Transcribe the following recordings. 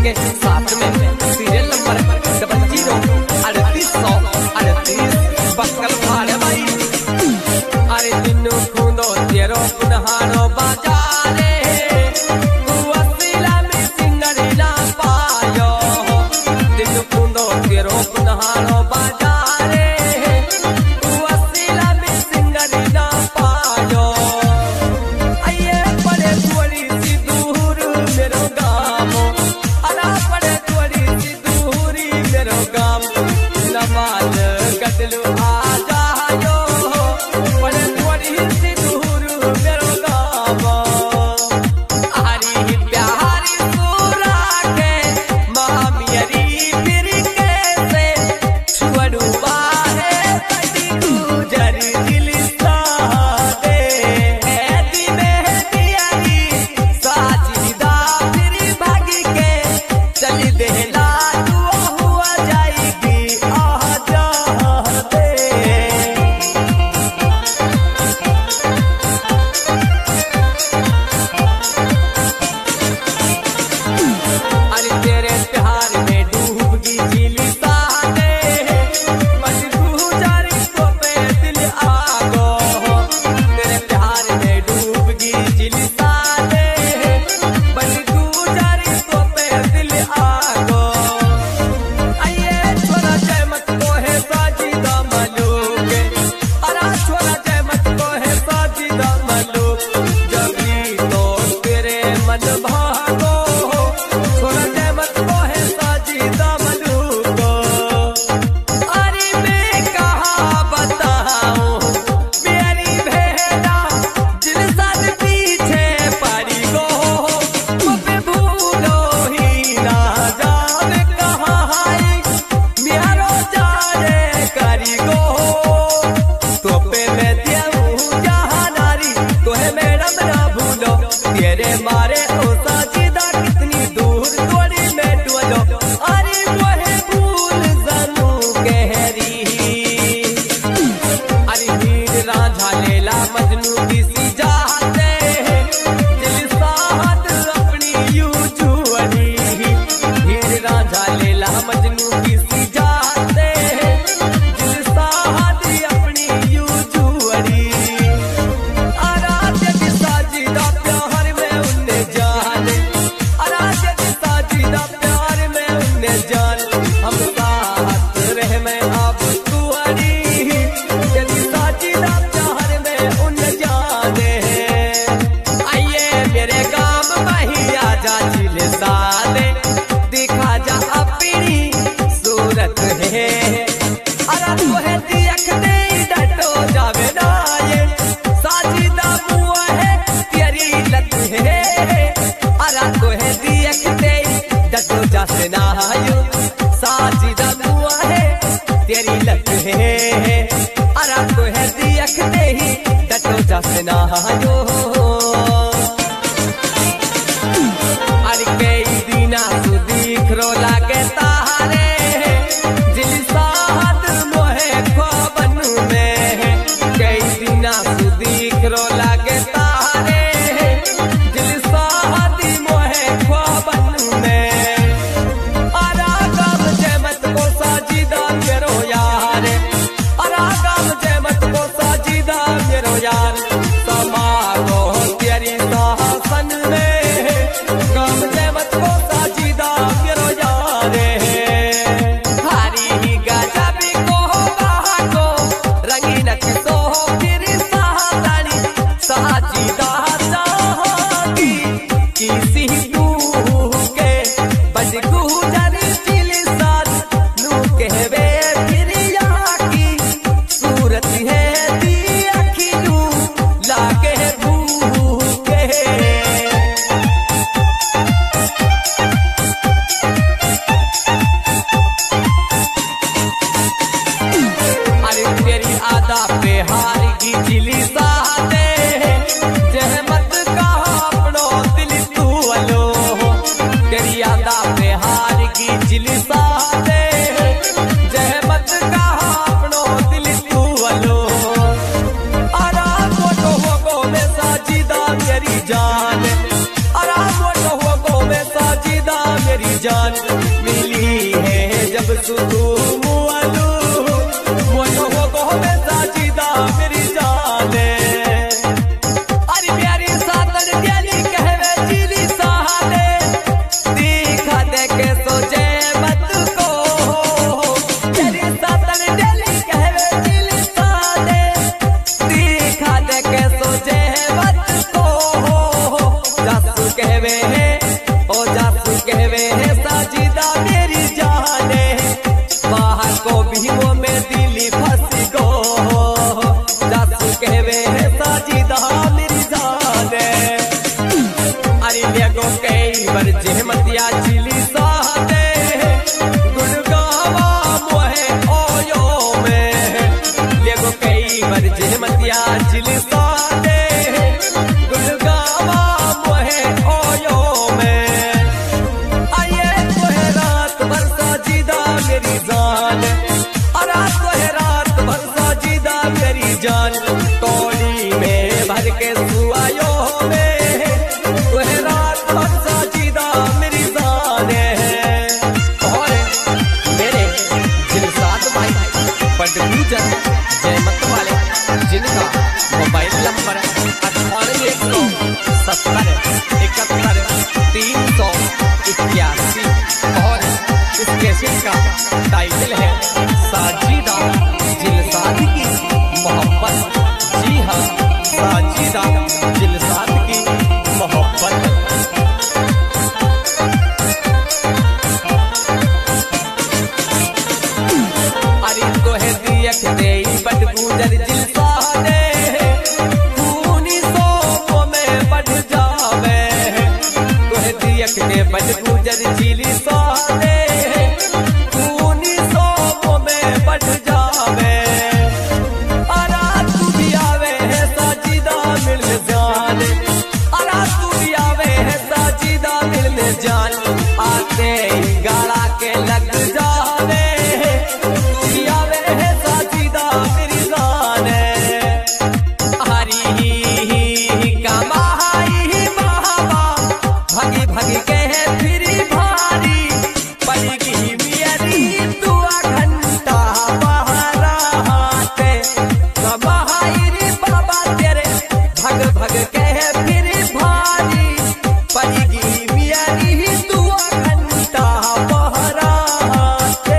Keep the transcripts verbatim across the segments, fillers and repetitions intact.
के साथ में सीरियल नंबर डबल जीरो अड़तीस सौ अड़तीस बक्कल भाड़े भाई। अरे दिनों खूंदो तेरो पुनहानो बाजारे वसीला में सिंगरी ना पायो। दिनों खूंदो तेरो पुनहानो बाजारे वसीला में सिंगरी ना पायो। आइए पड़े थोड़ी सी दूर मेरो गाँव, अरा पड़े थोड़ी सी दूरी मेरो गाँव। नमाज कटलू आ जायो पड़े थोड़ी सी दूर मेरो गाँव। हरी प्यारी सूरा के मामियरी फिर कैसे छुड़वा है बड़ी गुजर दिलसा दे दी मेहदी अली साजिदा फिर भाग के चली देला तू हुआ जाएगी आ जा दे। अरे तेरे प्यार में डूबगी झीली सादे मजबूरी को पे दिल आगो। तेरे प्यार में डूबगी झीली सादे मजबूरी को पे दिल आगो। आइए छोरा जय मत को है साजिदा मलूक, अरा छोरा जय मत को है साजिदा मलूक। जबी तो तेरे मन भागो छोरा जय मत को है साजिदा मलूक। अरे मैं कहाँ बताऊं मेरी भेड़ा दिल साथ पीछे पड़ी गो। मुझे भूलो ही ना जाने कहाँ है म्यारो जाने करी गो। तो पे मैं देऊं जहाँ नारी तो है मैडम ना भूलो। तेरे मारे ओ साजिदा कितनी दूर थोड़ी मैं डोलो। अरे वो है भूल जानू गहरी। अरे हीर रांझा लेला मजनू की सी जाते दिल साहत अपनी यूं जुअरी। हीर रांझा लेला मजनू की सी जाते दिल साहत अपनी यूं जुअरी। आराध्य की साजिदा प्यार में उन्ने जान, आराध्य की साजिदा प्यार में उन्ने जान। हम साथ रह में अब तुअरी यदि साजिदा प्यार में उन्ने जाने। आइए मेरे गाँव महिया जा चिले सादे दिखा जा अपनी सूरत है। अरा तो है देख दे डटो जावे ना ये साजिदा मुआ है तेरी लत है। अरा तो है देख दे डटो जासे ना आयो साजिदा मुआ है तेरी लत है। अरा तो है देख दे ही डटो जासे ना आयो। अरे कई दिना सुदीख रो लागे तारे दिल साहत मोहे ख्वाबन में। कई दिना सुदीख रो लागे तारे दिल साहत मोहे ख्वाबन में। अरा गाम जय मत को साजिदा मेरो यार, अरा गाम जय मत को साजिदा मेरो यार। समा को तेरी साहसन में गाम जय मत को साजिदा मेरो यार। हरी गजबी को बाको रंगीन किसो फिर साहतानी साजिदा चाहती किसी तू के बज गुजर दिल साथ नू कहवे फिर यहाँ की सूरत है दी अखिलू लागे भूखे। अरे तेरी आदा पे हार की चिली सादे जहमत का अपनो दिल तू अलो। तेरी आदा पे हार की चिली सादे जहमत का अपनो दिल तू अलो। अरा मोटो हो गो में साजिदा मेरी जान, अरा मोटो हो गो में साजिदा मेरी जान मिली है जब सुकून मुआलू मोनो हो को में साजिदा मेरी जान अरे प्यारी सातन दिली कहवे जिली सहाने दिखा दे के सोचे मत को प्यारी सातन दिली कहवे जिली सहाने दिखा दे के सोचे मत को जासू कहवे है ओ जासू कहवे है साजिदा मेरी जाने बाहर को भी वो में दिली फंसी गो जासू कहवे है साजिदा मेरी जाने अरे लेगो कई बार जहमतिया चिली साहते गुड़गावा मोहे ओयो में लेगो कई बार जहमतिया चिली साहते गुड़गावा मोहे ओयो में आये तो है रात भर साजिदा मेरी जान रात तो है रात भर साजिदा मेरी जान कोली में भर के सुआयो में तो है रात भर साजिदा मेरी जान और मेरे जिलसाद भाई पटगूजर जयमत वाले जिनका मोबाइल नंबर अठानवे एक सौ सत्तर इकहत्तर तीन सौ इक्यासी और इस कैसेट का टाइटल है साजिदा जिलसाद की मोहब्बत। जी हाँ, साजिदा जिलसाद की मोहब्बत। अरे तो है दियक दे बटगूजर जिलसादे खूनी सो में बढ़ जावे तो है दियक दे बटगूजर जिलसादे खूनी सो में बढ़ जावे अरा तू भी आवे है साजिदा मिलने जान अरा तू भी आवे है साजिदा मिलने जान आते ही गाड़ा के लग जावे तू भी आवे है साजिदा मेरी जान हरी ही कमाई बाबा भगी भगी के फिर भारी पड़गी मेरी दुआ घंटा बहरा हाथे कमाई रे बाबा तेरे भग भग के फिर भारी पड़गी मेरी दुआ घंटा बहरा हाथे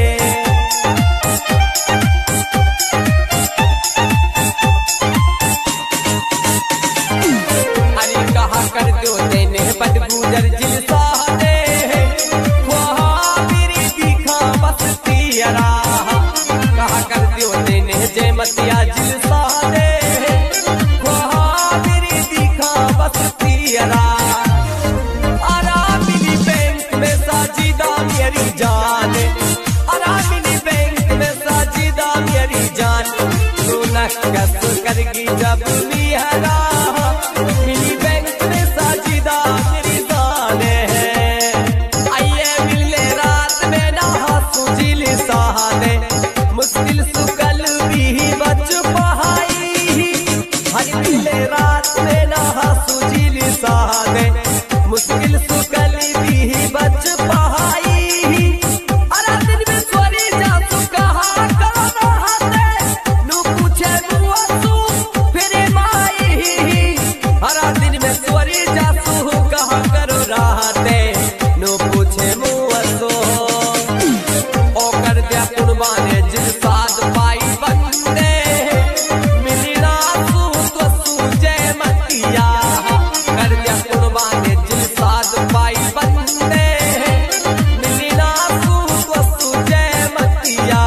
अरे कहा कर दो तेने बटगूजर जिलसादे वहाँ मेरी दिखा बस तियरा कहा कर दो तेने जयमतिया जिलसादे वहाँ मेरी दिखा बस तियरा अरा मिली बैंक में साजिदा मेरी जान अरा मिली बैंक में साजिदा मेरी जान तू नक्कस करगी जब मिहरा मिली बैंक में साजिदा मेरी जान आइए मिले रात में ना सुजिल सहाने मुश्किल सुकल भी बच पहाई हर मिले रात में ना सुजिल सहाने मुश्किल सुकल भी बच पहाई अरे दिन में सोरी जासू कहा करो नहाते नू पूछे मुआसू फिर माई हरा दिन में सोरी जासू कहा करो रहते नो पूछे मुआसू ओ कर दिया कुर्बाने जिलसाद पाई बंदे मिली रासू तो सूझे मतिया कर दिया कुर्बाने जिलसाद पाई बंदे मिली रासू तो सूझे मतिया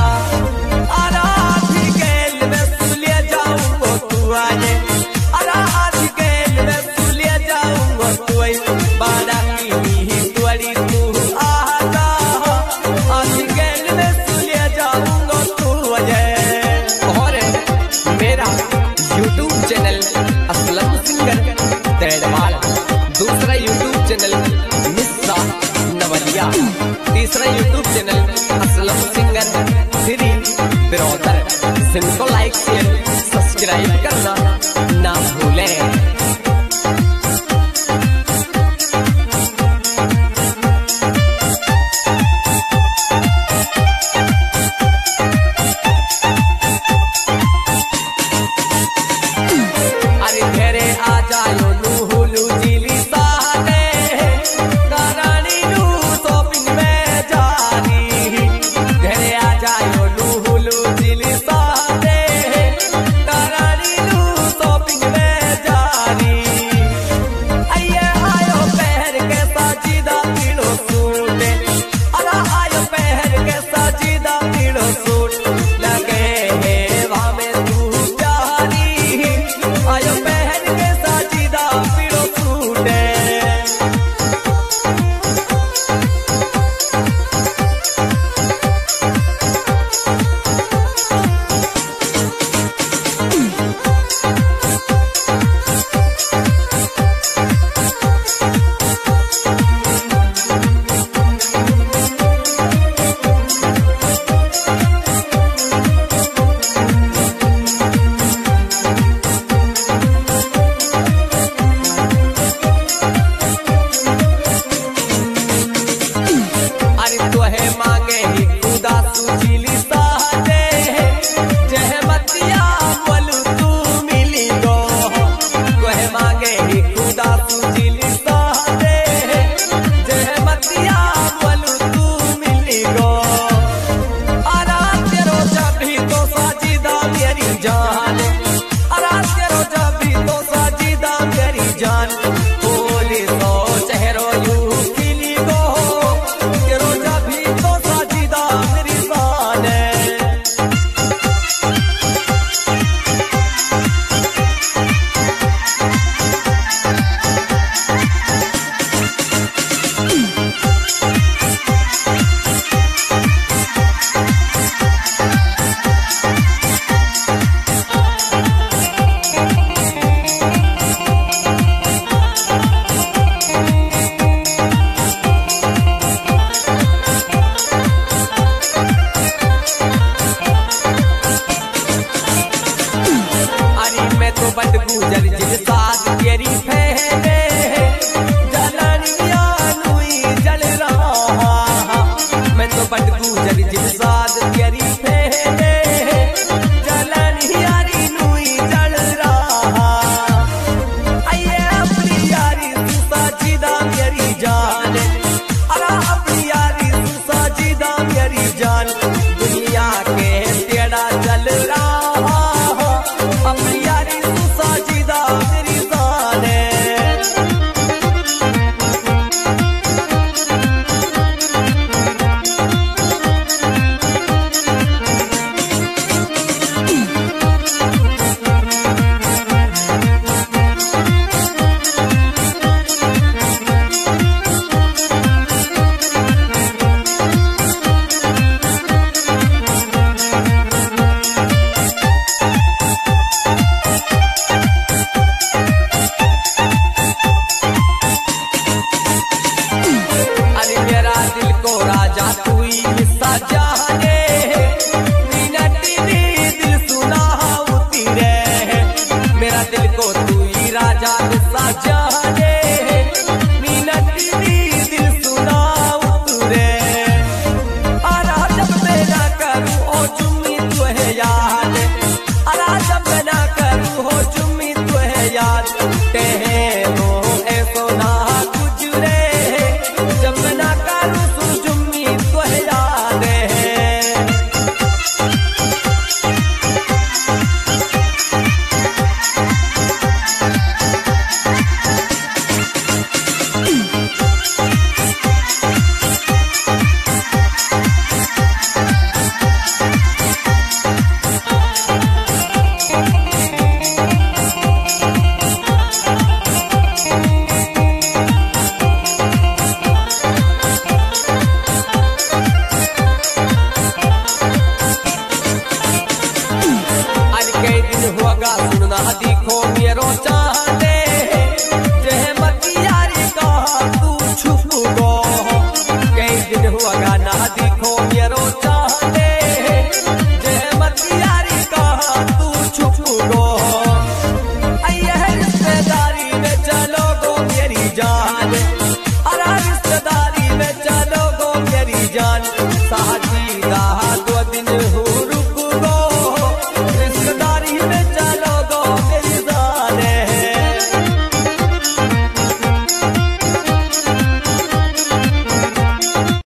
अरा आधी गेल में सुलिया जाऊंगो तू आए अरा आधी गेल में सुलिया जाऊंगो तू आए बाड़ा की तुअड़ी तू आता आधी गेल में सुलिया जाऊंगो तू आए और मेरा YouTube channel Aslam singer Tedwal दूसरा यूट्यूब चैनल मिस्सा नवलिया तीसरा YouTube channel Aslam singer Shri Biraudar जिनको लाइक शेयर